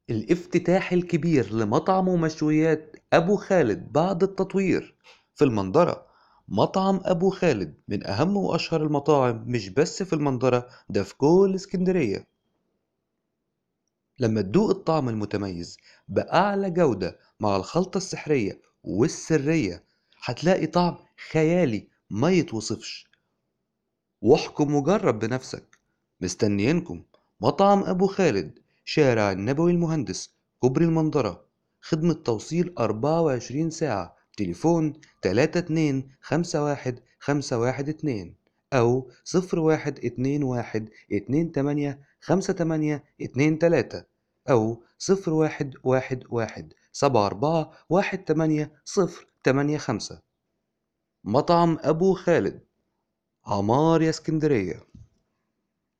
الافتتاح الكبير لمطعم ومشويات أبو خالد بعد التطوير في المنظرة. مطعم أبو خالد من أهم وأشهر المطاعم مش بس في المنظرة، ده في كل اسكندرية. لما تدوق الطعم المتميز بأعلى جودة مع الخلطة السحرية والسرية، هتلاقي طعم خيالي ما يتوصفش. واحكم وجرب بنفسك. مستنيينكم. مطعم أبو خالد، شارع النبوي المهندس، كوبري المنظرة. خدمة توصيل 24 ساعة. تليفون 32515112 أو 0121285823 أو 0111741885. مطعم أبو خالد، عمار يا اسكندرية.